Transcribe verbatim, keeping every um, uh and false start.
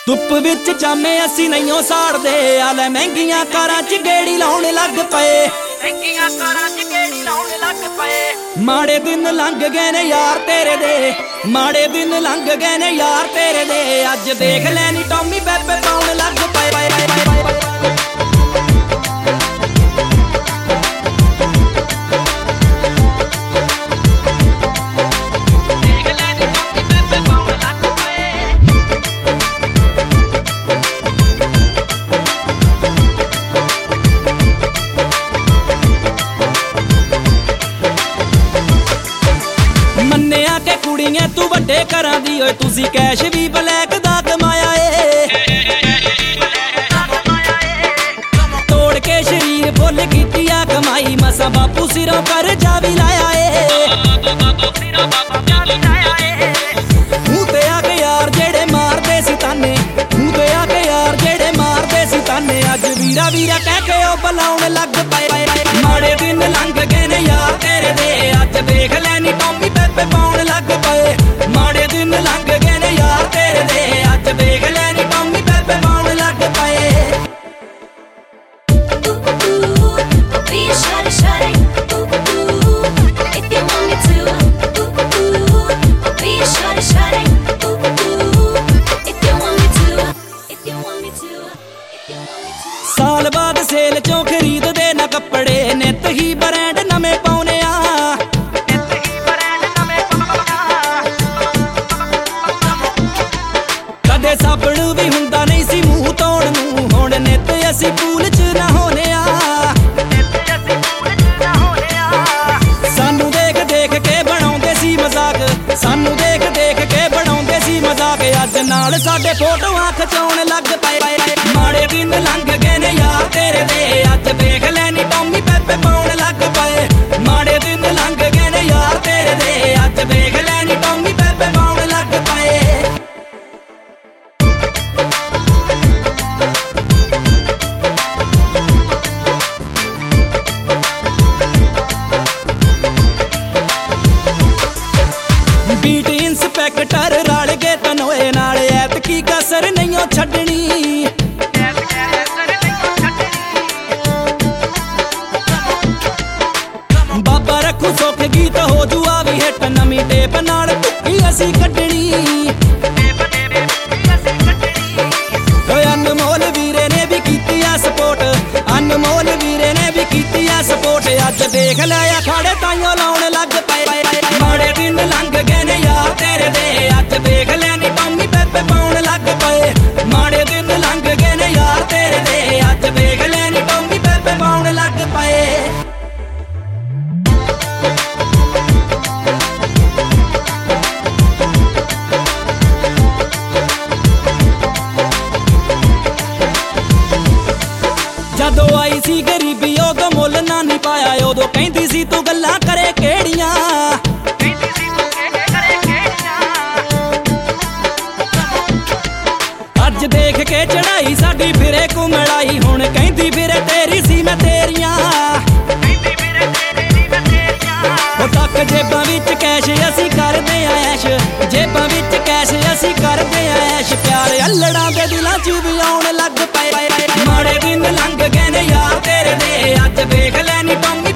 ਧੁੱਪ ਵਿੱਚ ਜਾਮੇ ਅਸੀਂ ਨਹੀਂਓ ਸਾੜਦੇ ਆ ਲੈ ਮਹਿੰਗੀਆਂ ਕਾਰਾਂ 'ਚ ਗੇੜੀ ਲਾਉਣ ਲੱਗ ਪਏ ਮਹਿੰਗੀਆਂ ਕਾਰਾਂ 'ਚ ਗੇੜੀ ਲਾਉਣ ਲੱਗ ਪਏ ਮਾੜੇ ਦਿਨ ਲੰਘ ਗਏ ਨੇ ਯਾਰ ਤੇਰੇ ਦੇ ਮਾੜੇ ਦਿਨ ਲੰਘ ਗਏ ਨੇ ਯਾਰ ਤੇਰੇ ਦੇ ਅੱਜ ਦੇਖ ਲੈ ਨੀ ਟੌਮੀ ਬੇਬੇ ਪਾਉਣ ਲੱਗ ਪਏ ਮੰਨਿਆ ਕਿ ਕੁੜੀਆਂ ਤੂੰ ਵੱਡੇ ਘਰਾਂ ਦੀ ਓਏ ਤੁਸੀਂ ਕੈਸ਼ ਵੀ ਬਲੈਕ ਦਾ ਕਮਾਇਆ ਏ ਤੋੜ ਕੇ ਸ਼ਰੀਰ ਫੁੱਲ ਕੀਤੀ ਆ ਕਮਾਈ ਮਸਾਂ ਬਾਪੂ ਸਿਰੋਂ ਕਰਜ਼ਾ ਵੀ ਲਾਇਆ ਏ ਮੂੰਹ ਤੇ ਆ ਕੇ ਯਾਰ ਜਿਹੜੇ ਮਾਰਦੇ ਸੀ ਤਾਨੇ ਮੂੰਹ ਤੇ ਆ ਕੇ ਯਾਰ ਜਿਹੜੇ ਮਾਰਦੇ ਸੀ ਤਾਨੇ ਅੱਜ ਵੀਰਾ ਵੀਰਾ ਕਹਿ ਕੇ ਉਹ ਬੁਲਾਉਣ ਲੱਗ ਪਏ ਮਾੜੇ ਦਿਨ ਲੰਘ ਗਏ ਨੇ ਯਾਰ ਤੇਰੇ ਦੇ ਅੱਜ ਦੇਖ ਲੈ ਨੀ ਟੌਮੀ ਬੇਬੇ ਪਾਉਣ ਲੱਗ ਪਏ ਮਾੜੇ ਦਿਨ ਲੰਘ ਗਏ ਨੇ ਯਾਰ ਤੇਰੇ ਦੇ ਅੱਜ ਦੇਖ ਲੈ ਨੀ ਟੌਮੀ ਬੇਬੇ ਪਾਉਣ ਲੱਗ ਪਏ ਸਾਲ ਬਾਅਦ ਸੇਲ ਚੋਂ ਖਰੀਦਦੇ ਨਾ ਕੱਪੜੇ ਨਿੱਤ ਹੀ ਬ੍ਰਾਂਡ ਨਵੇਂ ਪਾਉਨੇ ਆ ਨਿੱਤ ਹੀ ਬ੍ਰਾਂਡ ਨਵੇਂ ਪਾਉਨੇ ਕਦੇ ਸਾਬਣ ਵੀ ਹੁੰਦਾ ਨਹੀਂ ਸੀ ਮੂੰਹ ਧੋਣ ਨੂੰ ਹੁਣ ਨਿੱਤ ਅਸੀਂ ਪੂਲ 'ਚ ਨਹਾਉਨੇ ਆ ਨਿੱਤ ਅਸੀਂ ਪੂਲ 'ਚ ਨਹਾਉਨੇ ਆ ਸਾਨੂੰ ਦੇਖ ਦੇਖ ਕੇ ਬਣਾਉਂਦੇ ਸੀ ਮਜ਼ਾਕ ਸਾਨੂੰ ਦੇਖ ਦੇਖ ਕੇ ਬਣਾਉਂਦੇ ਸੀ ਮਜ਼ਾਕ ਅੱਜ ਨਾਲ ਸਾਡੇ ਫੋਟੋਆਂ ਖਿਚਾਉਣ ਲੱਗ ਪਏ ਮਾੜੇ ਦਿਨ ਲੰਘ ਗਏ ਨੇ ਯਾਰ ਤੇਰੇ ਦੇ ਅੱਜ ਦੇਖ ਲੈ ਨੀ ਟੌਮੀ ਬੇਬੇ ਪਾਉਣ ਲੱਗ ਪਏ ਮਾੜੇ ਦਿਨ ਲੰਘ ਗਏ ਨੇ ਯਾਰ ਤੇਰੇ ਦੇ ਅੱਜ ਦੇਖ ਲੈ ਨੀ ਟੌਮੀ ਬੇਬੇ ਪਾਉਣ ਲੱਗ ਪਏ ਬੀਟ ਇੰਸਪੈਕਟਰ ਰਲ ਗਏ ਤਨੋਏ ਨਾਲ ਐਤਕੀ ਕਸਰ ਨਹੀਂਓ ਛੱਡਣੀ ਬਾਬਾ ਰੱਖੂ ਸੁੱਖ ਗੀਤ ਹੋ ਜੂਆ ਵੀ ਹਿੱਟ ਨਵੀਂ ਟੇਪ ਨਾਲ ਟੁੱਕੀ ਅਸੀਂ ਕੱਢਣੀ ਓਏ ਅਨਮੋਲ ਵੀਰੇ ਨੇ ਵੀ ਕੀਤੀ ਆ ਸਪੋਰਟ ਅਨਮੋਲ ਵੀਰੇ ਨੇ ਵੀ ਕੀਤੀ ਆ ਸਪੋਰਟ ਅੱਜ ਦੇਖ ਲੈ ਆ ਖਾੜੇ ਤਾਈਓ ਲਾਉਣ ਲੱਗ ਪਏ ਮਾੜੇ ਦਿਨ ਲੰਘ ਗਏ ਨੇ ਯਾਰ ਤੇਰੇ ਦੇ ਅੱਜ ਦੇਖ ਲੈ ਨੀ ਟੌਮੀ ਬੇਬੇ ਪਾਉਣ ਲੱਗ ਪਏ ਮਾੜੇ ਦਿਨ ਲੰਘ ਗਏ ਨੇ ਯਾਰ ਤੇਰੇ ਦੇ ਅੱਜ ਦੇਖ ਲੈ ਨੀ ਟੌਮੀ ਬੇਬੇ ਪਾਉਣ ਲੱਗ ਪਏ ਜਦੋਂ ਆਈ ਸੀ ਗਰੀਬੀ ਉਦੋਂ ਮੁੱਲ ਨਾ ਨਹੀਂ ਪਾਇਆ ਉਦੋਂ ਕਹਿੰਦੀ ਸੀ ਤੂੰ ਗੱਲਾਂ ਕਰੇ ਕਿਹੜੀਆਂ ਅੱਜ ਦੇਖ ਕੇ ਚੜਾਈ ਸਾਡੀ ਫਿਰੇ ਘੁੰਮੜਾਈ ਹੁਣ ਕਹਿੰਦੀ ਫਿਰੇ ਤੇਰੀ ਸੀ ਮੈਂ ਤੇਰੀਆਂ ਉਹ ਤੱਕ ਜੇਬਾਂ ਵਿੱਚ ਕੈਸ਼ ਅਸੀਂ ਕਰਦੇ ਆ ਐਸ਼ ਜੇਬਾਂ ਵਿੱਚ ਕੈਸ਼ ਅਸੀਂ ਕਰਦੇ ਆ ਐਸ਼ ਪਿਆਰ ਅਲੜਾਂ ਦੇ ਦਿਲਾਂ 'ਚ ਵੀ ਆਉਣ ਲੱਗ ਪਏ ਮਾੜੇ ਦਿਨ ਲੰਘ ਗਏ ਨੇ ਯਾਰ ਤੇਰੇ ਦੇ ਅੱਜ ਦੇਖ ਲੈ ਨੀ ਟੌਮੀ